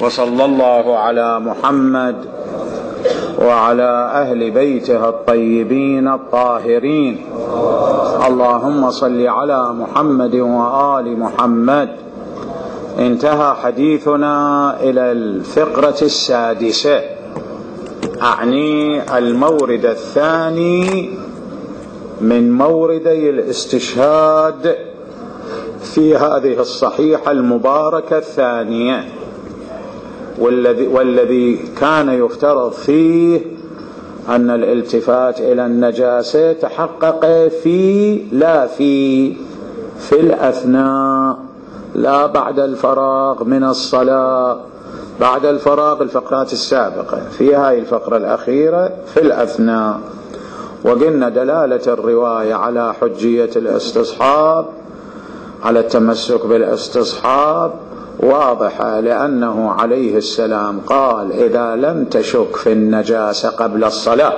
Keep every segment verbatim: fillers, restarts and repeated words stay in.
وصلى الله على محمد وعلى أهل بيته الطيبين الطاهرين. اللهم صل على محمد وآل محمد. انتهى حديثنا إلى الفقرة السادسة، أعني المورد الثاني من موردي الاستشهاد في هذه الصحيحة المباركة الثانية، والذي, والذي كان يفترض فيه أن الالتفات إلى النجاسة تحقق في لا في في الأثناء، لا بعد الفراغ من الصلاة، بعد الفراغ الفقرات السابقة، في هذه الفقرة الأخيرة في الأثناء. وقلنا دلالة الرواية على حجية الاستصحاب، على التمسك بالاستصحاب واضحة، لأنه عليه السلام قال: إذا لم تشك في النجاسة قبل الصلاة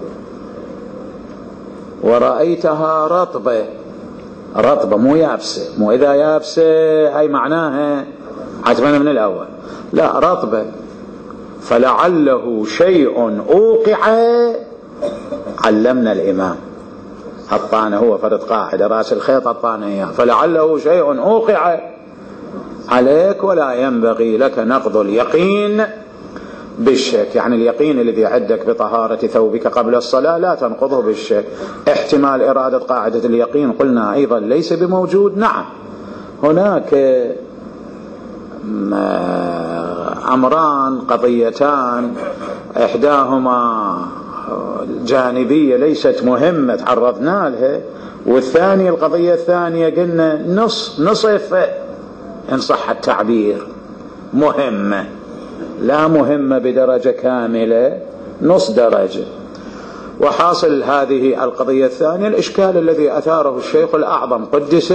ورأيتها رطبة، رطبة مو يابسة، مو إذا يابسة هاي معناها عتمنا من الأول، لا، رطبة، فلعله شيء أوقع، علمنا الإمام الطانة، هو فرد قاعدة رأس الخيط الطانة إياه، فلعله شيء أوقع عليك ولا ينبغي لك نقض اليقين بالشك، يعني اليقين الذي عندك بطهارة ثوبك قبل الصلاة لا تنقضه بالشك. احتمال إرادة قاعدة اليقين قلنا أيضا ليس بموجود. نعم، هناك أمران قضيتان، إحداهما جانبية ليست مهمة تعرضنا لها، والثانية القضية الثانية قلنا نص نصف إن صح التعبير، مهمة، لا مهمة بدرجة كاملة، نص درجة. وحاصل هذه القضية الثانية الإشكال الذي أثاره الشيخ الأعظم قدس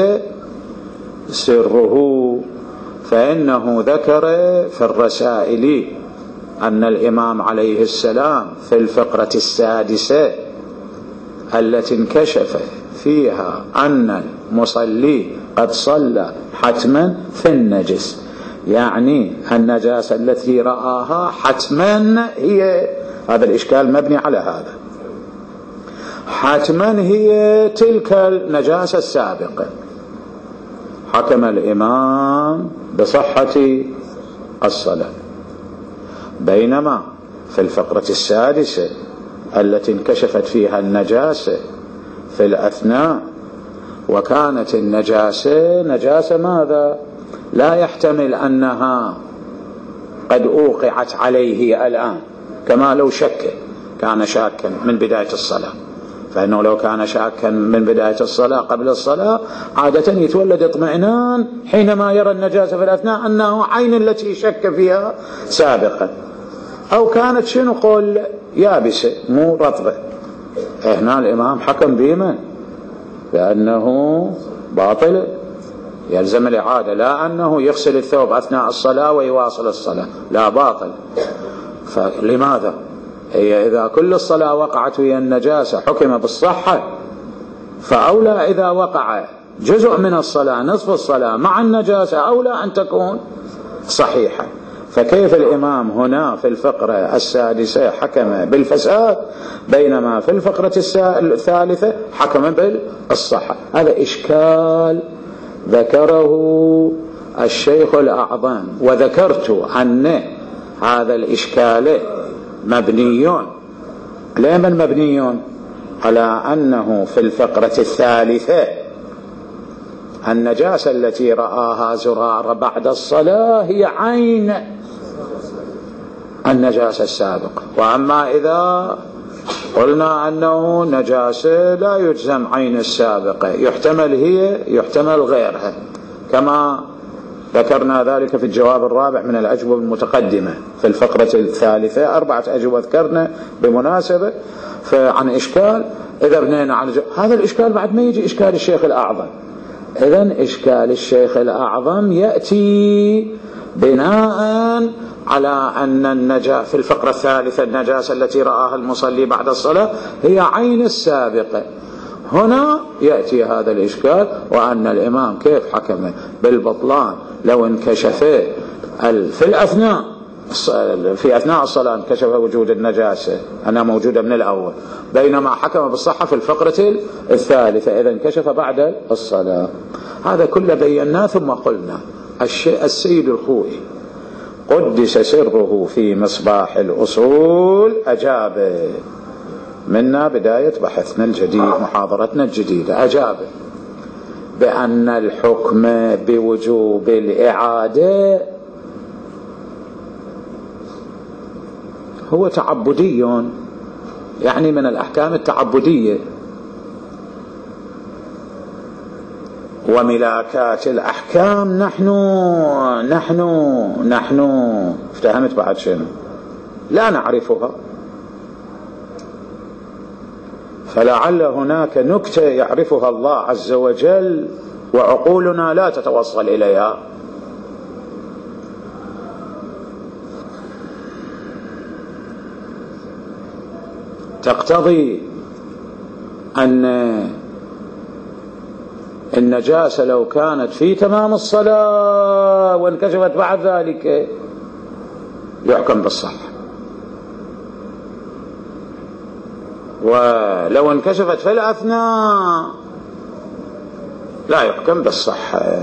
سره، فإنه ذكر في الرسائل أن الإمام عليه السلام في الفقرة السادسة التي انكشف فيها أن المصلي قد صلى حتما في النجس، يعني النجاسة التي رآها حتما هي، هذا الإشكال مبني على هذا، حتما هي تلك النجاسة السابقة. حكم الإمام بصحة الصلاة، بينما في الفقرة السادسة التي انكشفت فيها النجاسة في الأثناء، وكانت النجاسة نجاسة ماذا؟ لا يحتمل أنها قد أوقعت عليه الآن، كما لو شك، كان شاكا من بداية الصلاة، فإنه لو كان شاكا من بداية الصلاة قبل الصلاة عادة يتولد اطمئنان حينما يرى النجاسة في الأثناء أنه عين التي شك فيها سابقا، أو كانت شنو قول يابسة مو رطبة. هنا الإمام حكم بمن؟ لأنه باطل، يلزم الإعادة، لا أنه يغسل الثوب أثناء الصلاة ويواصل الصلاة، لا، باطل. فلماذا؟ هي إذا كل الصلاة وقعت وهي النجاسة حكم بالصحة، فأولى إذا وقع جزء من الصلاة، نصف الصلاة مع النجاسة، أولى أن تكون صحيحة. فكيف الإمام هنا في الفقرة السادسة حكم بالفساد، بينما في الفقرة الثالثة حكم بالصحة؟ هذا إشكال ذكره الشيخ الأعظم، وذكرت أن هذا الإشكال مبنيون، لمن مبنيون؟ على أنه في الفقرة الثالثة النجاسة التي رآها زرار بعد الصلاة هي عين النجاسة السابقة، وأما إذا قلنا أنه نجاسة لا يجزم عين السابقة، يحتمل هي يحتمل غيرها، كما ذكرنا ذلك في الجواب الرابع من الأجوبة المتقدمة في الفقرة الثالثة، أربعة أجوبة ذكرنا بمناسبة فعن إشكال. إذا بنينا على هذا الإشكال بعد ما يجي إشكال الشيخ الأعظم، إذن إشكال الشيخ الأعظم يأتي بناء على أن النجاة في الفقرة الثالثة النجاسة التي رآها المصلي بعد الصلاة هي عين السابقة. هنا يأتي هذا الإشكال، وأن الإمام كيف حكم بالبطلان لو انكشف في الأثناء في أثناء الصلاة انكشف وجود النجاسة أنها موجودة من الأول، بينما حكم بالصحة في الفقرة الثالثة إذا انكشف بعد الصلاة. هذا كله بيناه. ثم قلنا السيد الخوئي قدس سره في مصباح الأصول أجاب منا بداية بحثنا الجديد محاضرتنا الجديدة، أجاب بأن الحكم بوجوب الإعادة هو تعبدي، يعني من الأحكام التعبدية، وملاكات الأحكام نحن نحن نحن افتهمت بعد شنو؟ لا نعرفها. فلعل هناك نكتة يعرفها الله عز وجل وعقولنا لا تتوصل إليها. تقتضي أن النجاسة لو كانت في تمام الصلاة وانكشفت بعد ذلك يحكم بالصحة، ولو انكشفت في الأثناء لا يحكم بالصحة.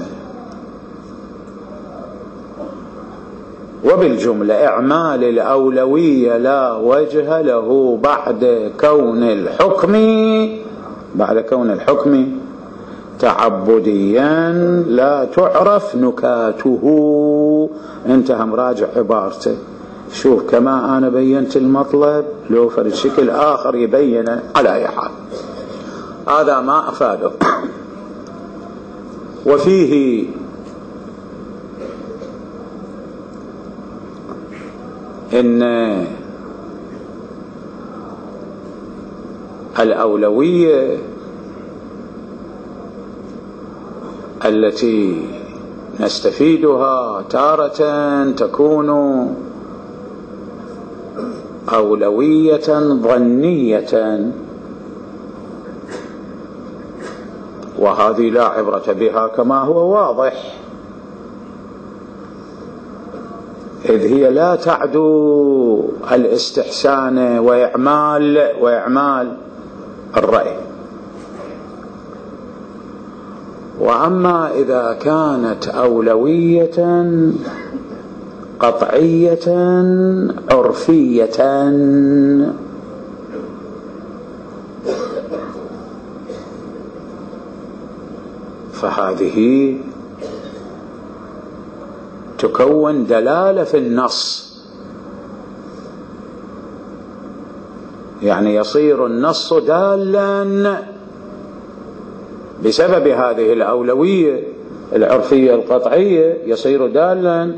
وبالجملة إعمال الأولوية لا وجه له بعد كون الحكم بعد كون الحكم تعبديا لا تعرف نكاته. انتهى مراجع عبارته. شوف كما أنا بينت المطلب لو فرد شكل آخر يبينه على أي حال، هذا ما أفاده. وفيه إن الأولوية التي نستفيدها تارة تكون أولوية ظنية، وهذه لا عبرة بها كما هو واضح، إذ هي لا تعدو الاستحسان وإعمال وإعمال الرأي. وأما إذا كانت أولوية قطعية عرفية فهذه تكون دلالة في النص، يعني يصير النص دالا بسبب هذه الأولوية العرفية القطعية، يصير دالا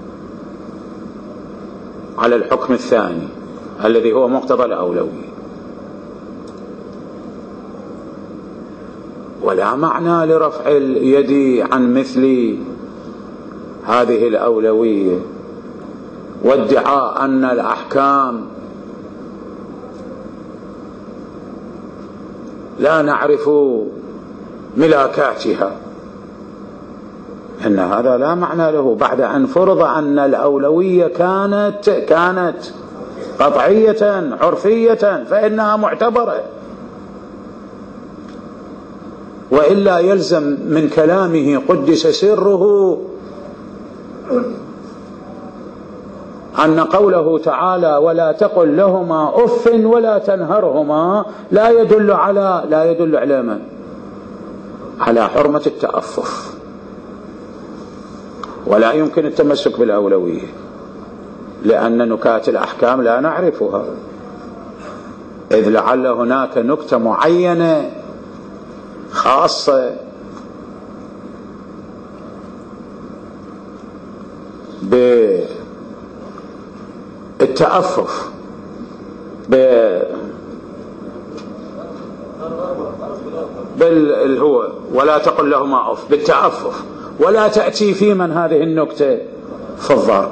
على الحكم الثاني الذي هو مقتضى الأولوية. ولا معنى لرفع اليد عن مثل هذه الأولوية وادعاء أن الأحكام لا نعرف ملاكاتها، إن هذا لا معنى له بعد أن فرض أن الأولوية كانت كانت قطعية عرفية فإنها معتبرة. وإلا يلزم من كلامه قدس سره أن قوله تعالى ولا تقل لهما أف ولا تنهرهما لا يدل على لا يدل على من؟ على حرمة التأفف، ولا يمكن التمسك بالأولوية لأن نكات الأحكام لا نعرفها، إذ لعل هناك نكتة معينة خاصة بالتأفف بال هو ولا تقل لهما أف بالتأفف، ولا تأتي في من هذه النكتة في الضرب،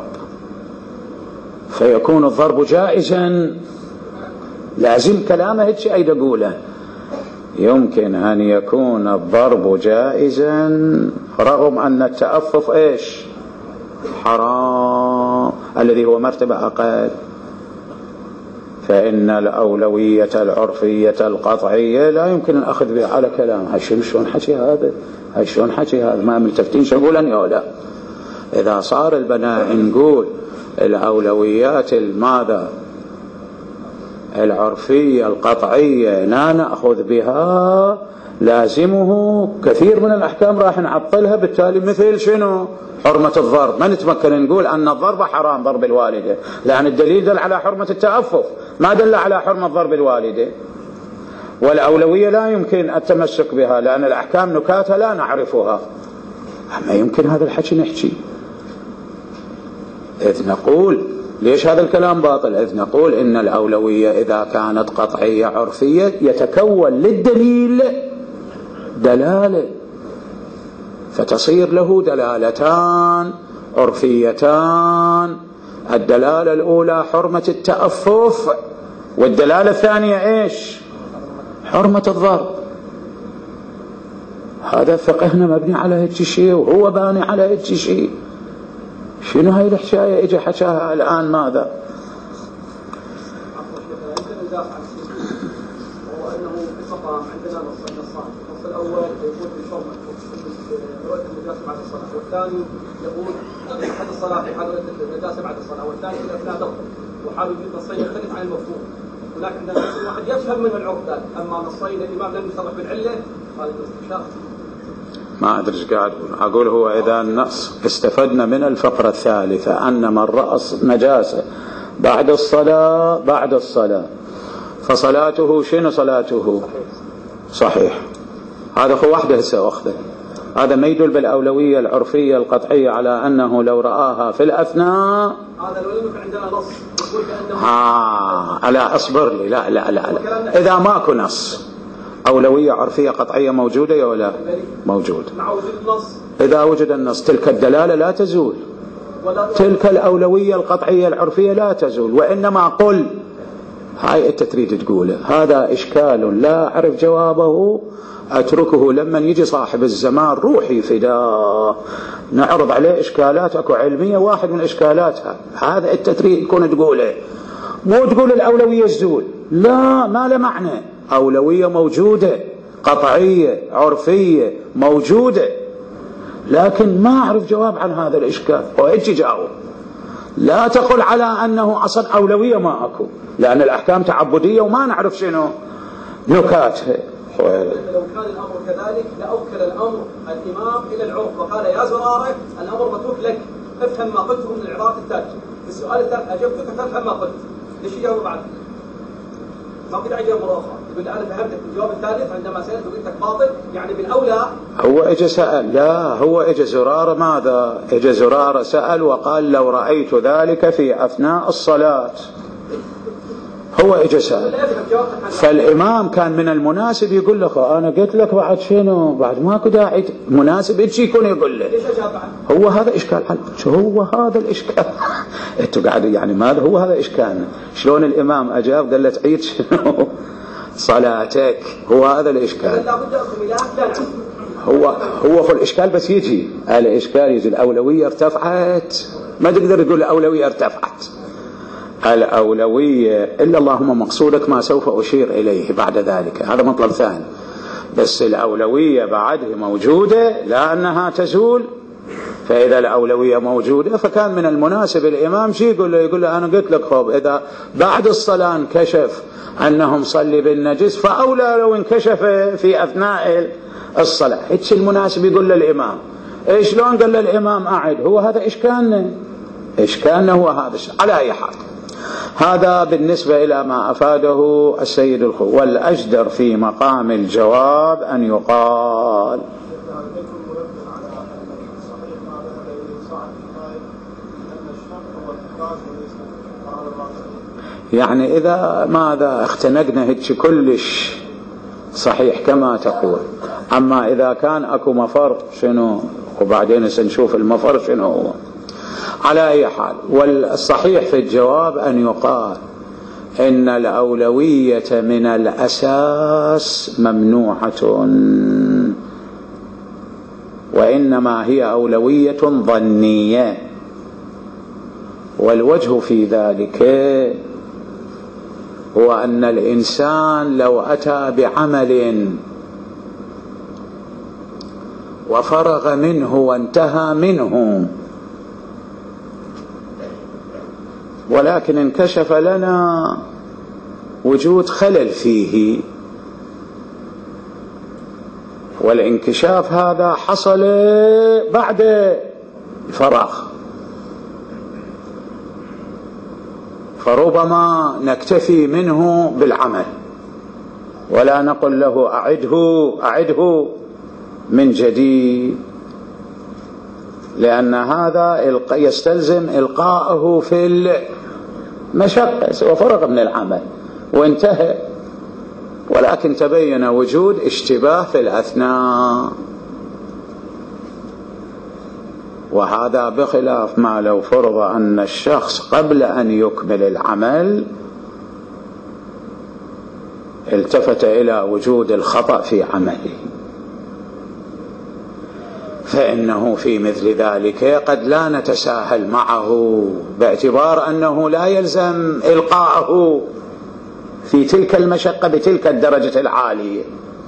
فيكون الضرب جائزا. لازم كلامه هيك أيد أقوله، يمكن أن يكون الضرب جائزا رغم أن التأفف إيش حرام، الذي هو مرتبة أقل، فإن الأولوية العرفية القطعية لا يمكن الأخذ بها على كلام. هاي شلون حكي هذا؟ هاي شلون حكي هذا؟ ما ملتفتين شو يقولن يا لا. إذا صار البناء نقول الأولويات الماذا العرفية القطعية لا نأخذ بها، لازمه كثير من الأحكام راح نعطلها، بالتالي مثل شنو؟ حرمة الضرب. ما نتمكن نقول أن الضرب حرام، ضرب الوالدة، لأن الدليل دل على حرمة التأفف، ما دل على حرمة ضرب الوالدة. والأولوية لا يمكن التمسك بها لأن الأحكام نكاتها لا نعرفها. ما يمكن هذا الحكي نحكي. إذ نقول ليش هذا الكلام باطل؟ إذ نقول إن الأولوية إذا كانت قطعية عرفية يتكون للدليل دلالة، فتصير له دلالتان عرفيتان. الدلالة الأولى حرمة التأفف، والدلالة الثانية إيش؟ حرمة الضرب. هذا فقهنا مبني على هيك شيء وهو باني على هيك شيء. شنو هاي الحكاية اجى حكاها الآن ماذا؟ وهو أنه في الصلاة عندنا نصين، النص الأول يقول بشرط رؤية النجاسة بعد الصلاة، والثاني يقول حد الصلاة في حال رؤية النجاسة بعد الصلاة، والثاني في أثناء ضغط، وحال يجيب نصين يختلف عن المفهوم. ولكن عندنا نص واحد يفهم منه العرف ذلك، أما نصين الإمام لم يصرح بالعلة هذا الاستشهاد. ما أدري ايش قاعد أقول. هو إذا النص استفدنا من الفقرة الثالثة أن من رأى نجاسة بعد الصلاة بعد الصلاة فصلاته شنو صلاته؟ صحيح. هذا هو وحده هسه أخذه. هذا ما يدل بالأولوية العرفية القطعية على أنه لو رآها في الأثناء. هذا لو يمكن عندنا نص يقول بأنه آه لا أصبر لي لا لا لا, لا. إذا ماكو نص أولوية عرفية قطعية موجودة يا ولا موجود؟ مع وجود النص. إذا وجد النص تلك الدلالة لا تزول، تلك الأولوية القطعية العرفية لا تزول. وإنما قل هاي أنت تريد تقوله هذا إشكال لا أعرف جوابه، أتركه لما يجي صاحب الزمان روحي فداه نعرض عليه إشكالات أكو علمية، واحد من إشكالاتها هذا أنت تريد تكون تقوله، مو تقول الأولوية تزول. لا، ما له معنى. أولوية موجودة قطعية عرفية موجودة، لكن ما أعرف جواب عن هذا الإشكال. وإيش جاوب؟ لا تقل على أنه أصلا أولوية ما أكو، لأن الأحكام تعبدية وما نعرف شنو نكاتها. لو كان الأمر كذلك لأوكل الأمر الإمام إلى العرف وقال يا زرارة الأمر متروك لك، افهم ما قلته من العراق الثالث. في السؤال الثالث أجبتك فافهم ما قلت. ليش يجاوب بعد؟ ما قد أجاب مرة يقول أنا فهمتك الجواب الثالث عندما سألت وقلت لك باطل، يعني بالأولى. هو إجا سأل، لا هو إجا زرارة ماذا؟ إجا زرارة سأل وقال لو رأيت ذلك في أثناء الصلاة. هو إجا سأل، فالإمام كان من المناسب يقول له أنا قلت لك بعد شنو؟ بعد ماكو داعي مناسب إيش يكون يقول له. هو هذا إشكال حل. شو هو هذا الإشكال؟ أنتوا قاعدوا يعني ماذا هو هذا إشكالنا؟ شلون الإمام أجاب قال له تعيد شنو؟ صلاتك. هو هذا الإشكال. هو هو في الإشكال بس يجي الإشكال يجي الأولوية ارتفعت، ما تقدر تقول الأولوية ارتفعت. الأولوية إلا اللهم مقصودك ما سوف أشير إليه بعد ذلك، هذا مطلب ثاني. بس الأولوية بعده موجودة لا أنها تزول. فإذا الأولوية موجودة فكان من المناسب الإمام شي يقول له يقول له أنا قلت لك خب إذا بعد الصلاة انكشف أنه مصلي بالنجس فأولى لو انكشف في أثناء الصلاة. هيك المناسب يقول للإمام. إيش لون قال للإمام أعد؟ هو هذا إشكالنا، إشكالنا هو هذا. على أي حال هذا بالنسبة إلى ما أفاده السيد الخو. والأجدر في مقام الجواب أن يقال يعني إذا ماذا اختنقنا هيك كلش صحيح كما تقول. أما إذا كان أكو مفر شنو، وبعدين سنشوف المفر شنو هو. على أي حال والصحيح في الجواب أن يقال إن الأولوية من الأساس ممنوعة، وإنما هي أولوية ظنية. والوجه في ذلك هو أن الإنسان لو أتى بعمل وفرغ منه وانتهى منه، ولكن انكشف لنا وجود خلل فيه، والانكشاف هذا حصل بعد الفراغ، فربما نكتفي منه بالعمل ولا نقل له أعده أعده من جديد، لأن هذا يستلزم إلقاءه في المشقة وفرغ من العمل وانتهى، ولكن تبين وجود اشتباه في الأثناء، وهذا بخلاف ما لو فرض أن الشخص قبل أن يكمل العمل التفت إلى وجود الخطأ في عمله، فإنه في مثل ذلك قد لا نتساهل معه، باعتبار أنه لا يلزم إلقاءه في تلك المشقة بتلك الدرجة العالية.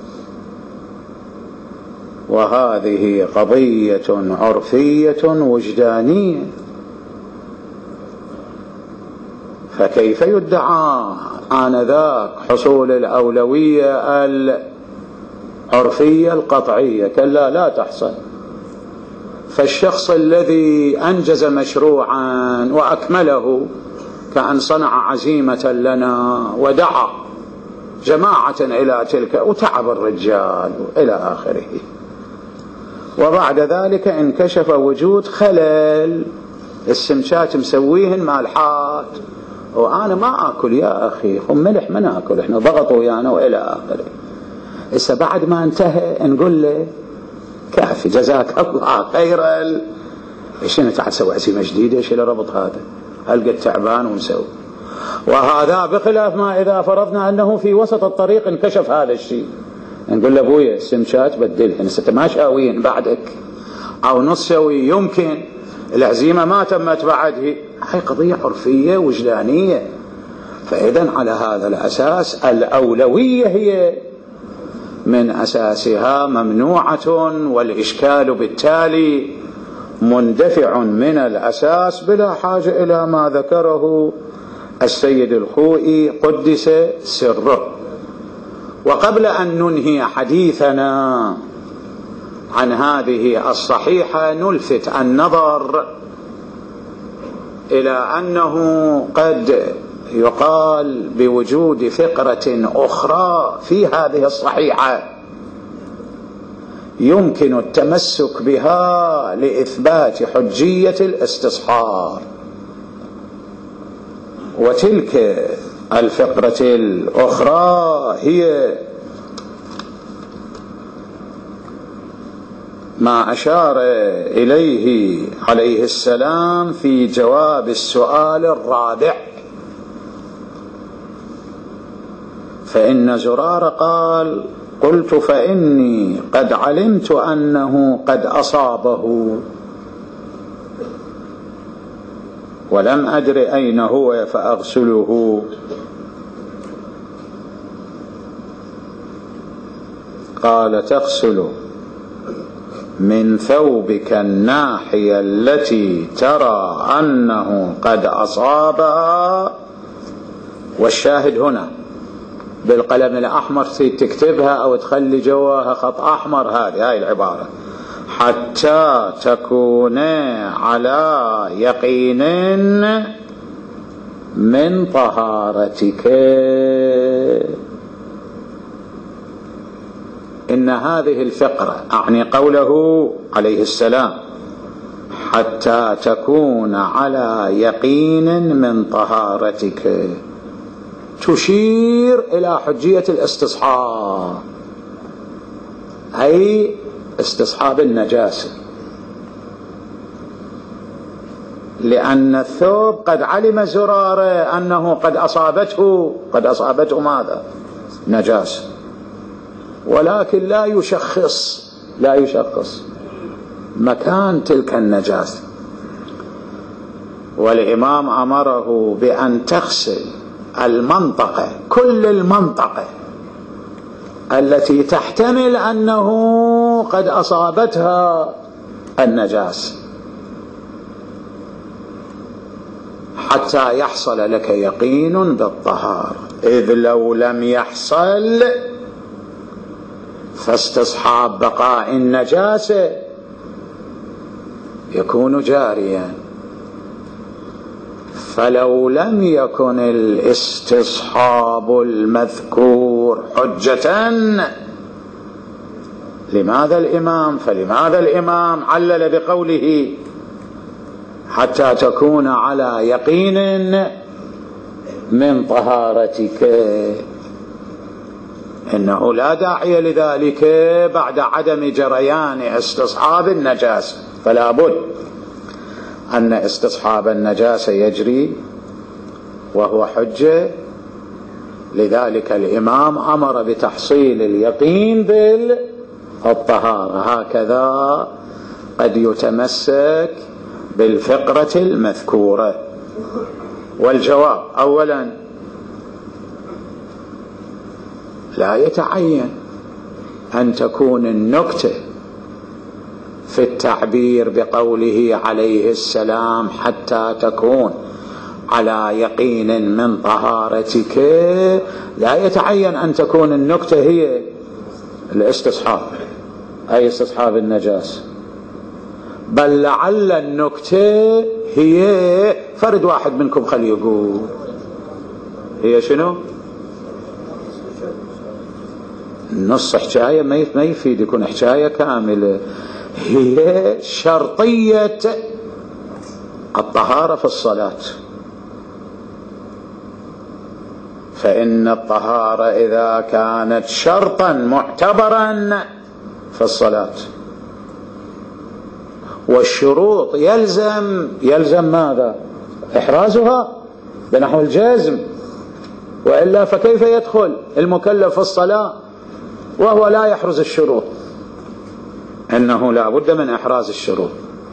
وهذه قضية عرفية وجدانية، فكيف يدعى آنذاك حصول الأولوية العرفية القطعية؟ كلا، لا تحصل. فالشخص الذي أنجز مشروعا وأكمله كأن صنع عزيمة لنا ودعا جماعة إلى تلك وتعب الرجال إلى آخره، وبعد ذلك انكشف وجود خلل، السمشات مسويهن مالحات وأنا ما أكل يا أخي، خم ملح ما نأكل، إحنا ضغطوا ويانا وإلى آخره. إسا بعد ما انتهى نقول له كافي جزاك الله خيرا، إيش أنت تعال تسوي عزيمة جديدة؟ إيش اللي ربط هذا؟ هل قد تعبان ونسوي؟ وهذا بخلاف ما إذا فرضنا أنه في وسط الطريق انكشف هذا الشيء، نقول له أبويا السمشات بدلهن، ست ما شاوين بعدك أو نص شوي، يمكن العزيمة ما تمت بعده، هاي قضية عرفية وجدانية. فإذا على هذا الأساس الأولوية هي من أساسها ممنوعة، والإشكال بالتالي مندفع من الأساس بلا حاجة إلى ما ذكره السيد الخوئي قدس سره. وقبل أن ننهي حديثنا عن هذه الصحيحة نلفت النظر إلى أنه قد يقال بوجود فقرة أخرى في هذه الصحيحة يمكن التمسك بها لإثبات حجية الاستصحاب، وتلك الفقرة الأخرى هي ما أشار إليه عليه السلام في جواب السؤال الرابع، فإن زرار قال: قلت فإني قد علمت أنه قد أصابه ولم أدر أين هو فأغسله. قال: تغسل من ثوبك الناحية التي ترى أنه قد أصابها، والشاهد هنا بالقلم الأحمر تكتبها أو تخلي جواها خط أحمر، هذه هاي العبارة: حتى تكون على يقين من طهارتك. إن هذه الفقرة أعني قوله عليه السلام حتى تكون على يقين من طهارتك تشير إلى حجية الاستصحاب، أي استصحاب النجاسة، لأن الثوب قد علم زراره أنه قد أصابته قد أصابته ماذا؟ نجاسة، ولكن لا يشخص لا يشخص مكان تلك النجاسة. والإمام أمره بأن تغسل المنطقة، كل المنطقة التي تحتمل أنه قد أصابتها النجاسة حتى يحصل لك يقين بالطهارة، إذ لو لم يحصل فاستصحاب بقاء النجاسة يكون جاريا. فلو لم يكن الاستصحاب المذكور حجة، لماذا الإمام فلماذا الإمام علل بقوله حتى تكون على يقين من طهارتك؟ إنه لا داعي لذلك بعد عدم جريان استصحاب النجاسة، فلا بد أن استصحاب النجاسة يجري وهو حجة. لذلك الإمام أمر بتحصيل اليقين بالطهارة. هكذا قد يتمسك بالفقرة المذكورة. والجواب: أولا لا يتعين أن تكون النكتة في التعبير بقوله عليه السلام حتى تكون على يقين من طهارتك، لا يتعين أن تكون النكتة هي الاستصحاب، أي استصحاب النجاسة، بل لعل النكتة هي فرد واحد منكم خلي يقول هي شنو؟ نص حكاية ما يفيد يكون حكاية كاملة. هي شرطية الطهارة في الصلاة، فإن الطهارة إذا كانت شرطا معتبرا في الصلاة، والشروط يلزم يلزم ماذا؟ إحرازها بنحو الجزم، وإلا فكيف يدخل المكلف في الصلاة وهو لا يحرز الشروط؟ إنه لا بد من إحراز الشروط.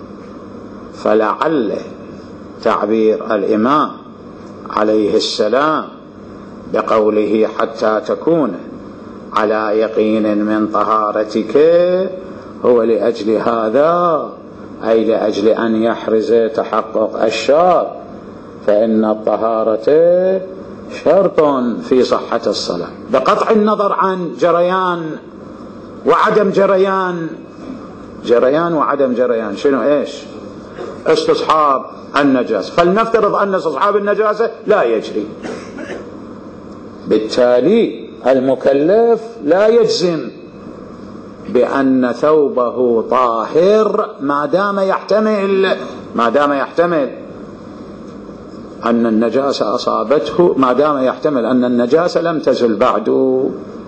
فلعل تعبير الإمام عليه السلام بقوله حتى تكون على يقين من طهارتك هو لأجل هذا، أي لأجل أن يحرز تحقق الشرط، فإن الطهارة شرط في صحة الصلاة، بقطع النظر عن جريان وعدم جريان. جريان وعدم جريان شنو ايش؟ استصحاب النجاسة. فلنفترض أن استصحاب النجاسة لا يجري، بالتالي المكلف لا يجزم بأن ثوبه طاهر ما دام يحتمل ما دام يحتمل أن النجاسة أصابته، ما دام يحتمل أن النجاسة لم تزل بعد،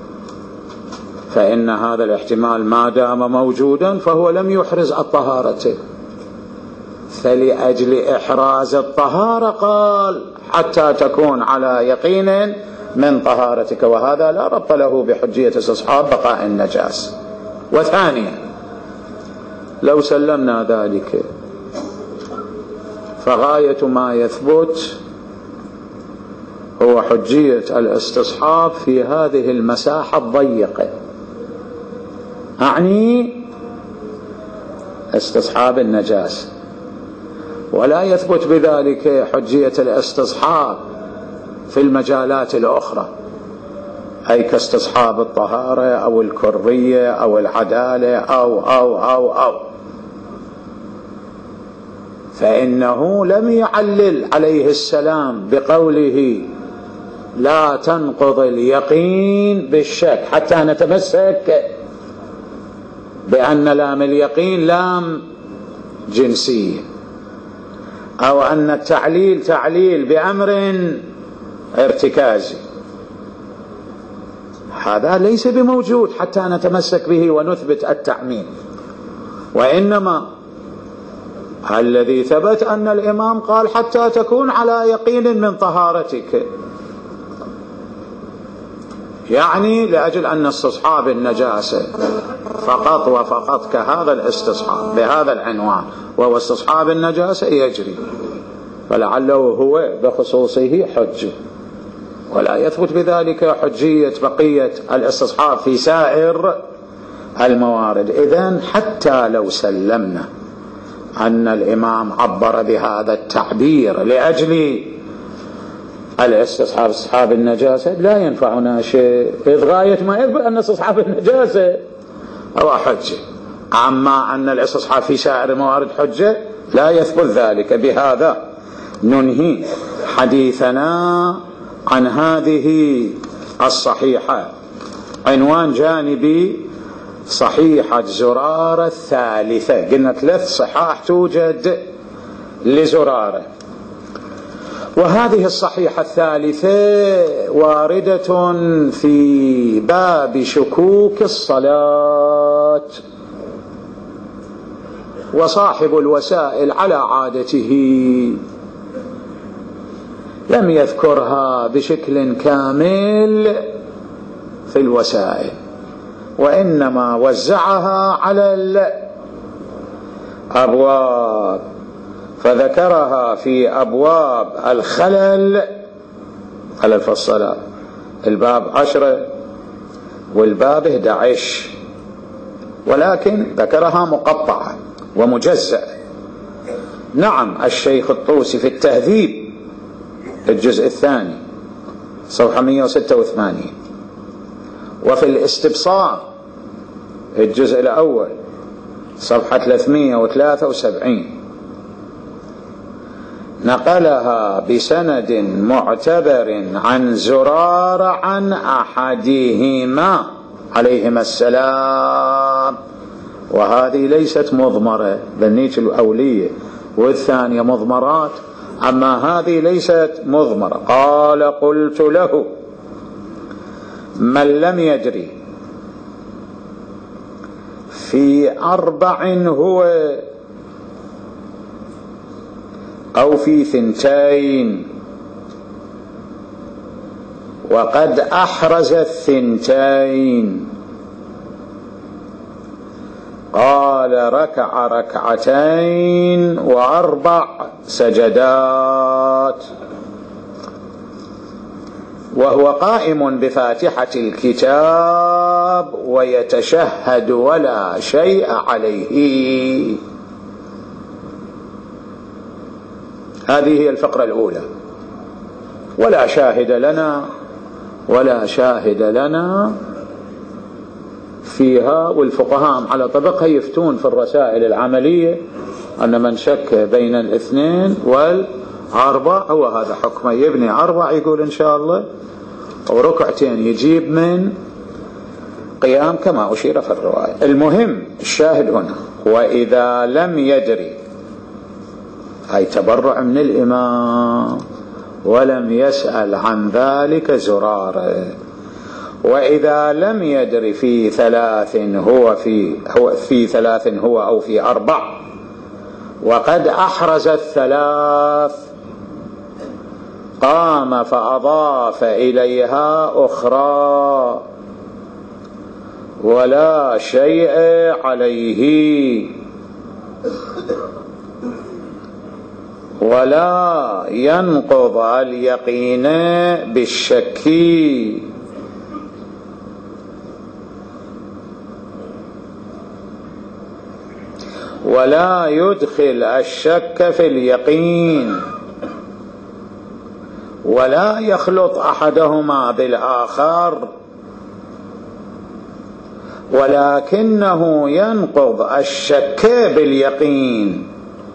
فإن هذا الاحتمال ما دام موجودا فهو لم يحرز الطهارة. فلأجل إحراز الطهارة قال حتى تكون على يقين من طهارتك، وهذا لا ربط له بحجية استصحاب بقاء النجاسة. وثانيا لو سلمنا ذلك فغاية ما يثبت هو حجية الاستصحاب في هذه المساحة الضيقة، أعني استصحاب النجاسة، ولا يثبت بذلك حجية الاستصحاب في المجالات الأخرى، أي كاستصحاب الطهارة أو الكرية أو العدالة أو أو أو أو فإنه لم يعلل عليه السلام بقوله لا تنقض اليقين بالشك، حتى نتمسك بأن لام اليقين لام جنسية، أو أن التعليل تعليل بأمر ارتكازي. هذا ليس بموجود حتى نتمسك به ونثبت التعميم، وإنما الذي ثبت أن الإمام قال حتى تكون على يقين من طهارتك، يعني لأجل أن استصحاب النجاسة فقط وفقط كهذا الاستصحاب بهذا العنوان وهو استصحاب النجاسة يجري. فلعله هو بخصوصه حجة، ولا يثبت بذلك حجية بقية الاستصحاب في سائر الموارد. إذن حتى لو سلمنا أن الإمام عبر بهذا التعبير لأجل الاستصحاب استصحاب النجاسة لا ينفعنا شيء، إذ غاية ما يثبت أن استصحاب النجاسة هو حجة. أما أن الاستصحاب في سائر الموارد حجة لا يثبت ذلك. بهذا ننهي حديثنا عن هذه الصحيحة. عنوان جانبي: صحيحة زرارة الثالثة. قلنا ثلاث صحاح توجد لزرارة، وهذه الصحيحة الثالثة واردة في باب شكوك الصلاة، وصاحب الوسائل على عادته لم يذكرها بشكل كامل في الوسائل، وإنما وزعها على الأبواب، فذكرها في أبواب الخلل خلل في الصلاة، الباب عشرة والباب احدى عشر، ولكن ذكرها مقطعة ومجزأ. نعم، الشيخ الطوسي في التهذيب الجزء الثاني صفحة مئة وستة وثمانين، وفي الاستبصار الجزء الأول صفحة ثلاثمئة وثلاثة وسبعين نقلها بسند معتبر عن زرار عن أحدهما عليهما السلام، وهذه ليست مضمرة، بنيت الأولية والثانية مضمرات، أما هذه ليست مضمرة. قال: قلت له: من لم يدري في أربع هو أو في ثنتين وقد أحرز الثنتين، قال: ركع ركعتين وأربع سجدات، وهو قائم بفاتحة الكتاب ويتشهد ولا شيء عليه. هذه هي الفقرة الأولى، ولا شاهد لنا ولا شاهد لنا فيها، والفقهاء على طبقها يفتون في الرسائل العملية أن من شك بين الاثنين والأربع هو هذا حكمه، يبني أربع يقول إن شاء الله، وركعتين يجيب من قيام كما أشير في الرواية. المهم الشاهد هنا: وإذا لم يدري، أي تبرع من الإمام ولم يسأل عن ذلك زرارة، وإذا لم يدري في ثلاث هو في هو في ثلاث هو أو في أربع وقد أحرز الثلاث، قام فأضاف إليها أخرى ولا شيء عليه، ولا ينقض اليقين بالشك، ولا يدخل الشك في اليقين، ولا يخلط أحدهما بالآخر، ولكنه ينقض الشك باليقين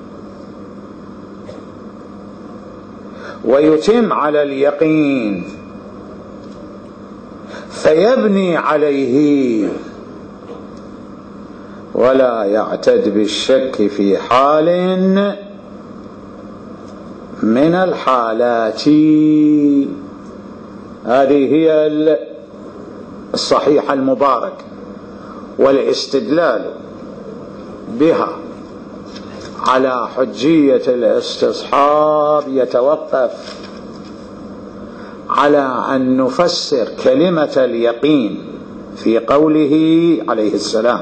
ويتم على اليقين فيبني عليه، ولا يعتد بالشك في حال من الحالات. هذه هي الصحيحة المبارك، والاستدلال بها على حجية الاستصحاب يتوقف على أن نفسر كلمة اليقين في قوله عليه السلام: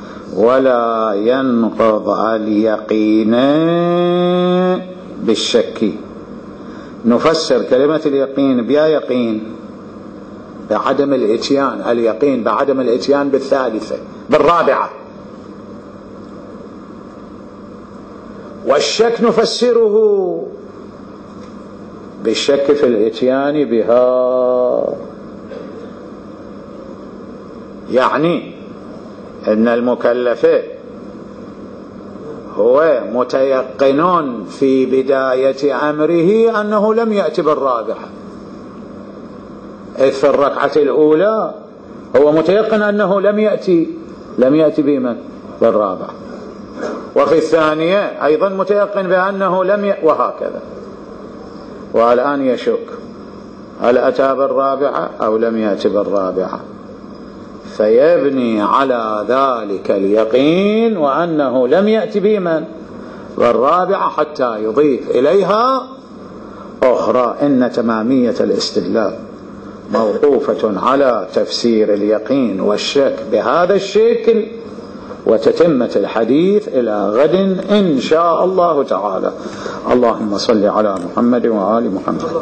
ولا ينقض اليقين بالشك. الشك نفسر كلمة اليقين بيا يقين بعدم الاتيان، اليقين بعدم الاتيان بالثالثة بالرابعة، والشك نفسره بالشك في الاتيان بها. يعني ان المكلف هو متيقن في بداية امره انه لم يأتي بالرابعة، إذ في الركعة الاولى هو متيقن انه لم يأتي لم يأتي بمن بالرابعة، وفي الثانية ايضا متيقن بانه لم ي... وهكذا. والآن يشك هل أتى بالرابعة أو لم يأتي بالرابعة، فيبني على ذلك اليقين وأنه لم يأتي بمن بالرابعة حتى يضيف إليها أخرى. إن تمامية الاستدلال موقوفة على تفسير اليقين والشك بهذا الشكل، وتتمة الحديث إلى غد إن شاء الله تعالى. اللهم صل على محمد وآل محمد.